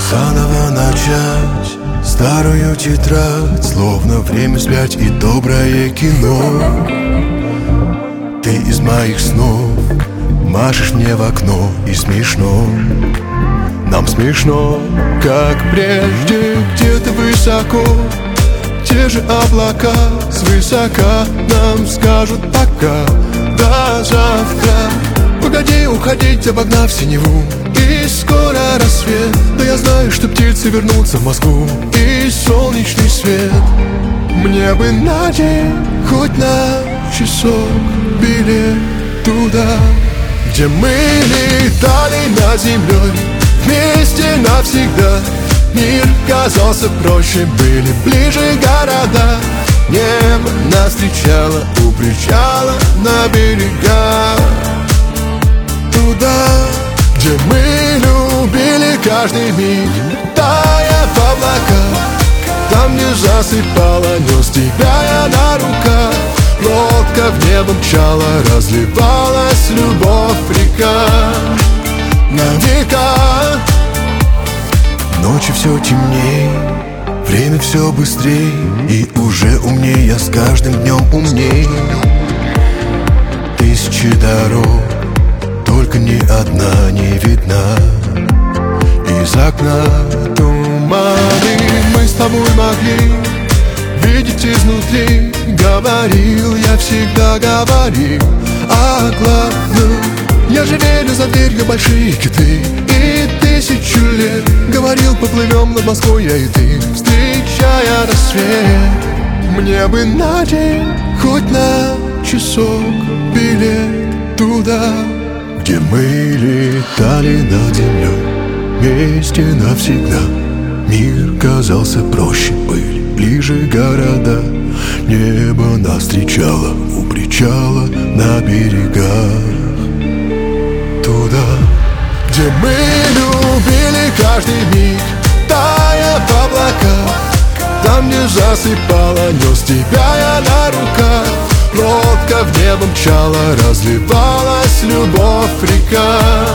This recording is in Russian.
Заново начать старую тетрадь, словно время спять и доброе кино. Ты из моих снов машешь мне в окно, и смешно. Нам смешно, как прежде, где-то высоко. Те же облака свысока нам скажут пока, до завтра. Погоди уходить, обогнав синеву, и скоро рассвет. Но я знаю, что птицы вернутся в Москву, и солнечный свет. Мне бы на день, хоть на часок, билет туда, где мы летали над землей вместе навсегда. Мир казался проще, были ближе города. Небо нас встречало у причала на берегах. Туда, где мы любили каждый миг, тая в облаках. Там, где засыпала, нес тебя я на руках. Лодка в небо мчала, разливалась любовь река на века. Ночи все темней, время все быстрей, и уже умней я с каждым днем умней. Тысячи дорог, только ни одна не видна. Из окна туманы мы с тобой могли видеть изнутри. Говорил, я всегда говорил о главном. Я же верю, за дверью большие киты, и 1000 лет говорил, поплывем над Москвой я и ты, встречая рассвет. Мне бы на день, хоть на часок, билет туда, где мы летали над землей вместе навсегда. Мир казался проще, были ближе города. Небо нас встречало у причала на берегах. Туда, где мы любили каждый миг, тая в облаках. Там, где засыпала, нес тебя я на руках. Лодка в небо мчала, разливалась любовь река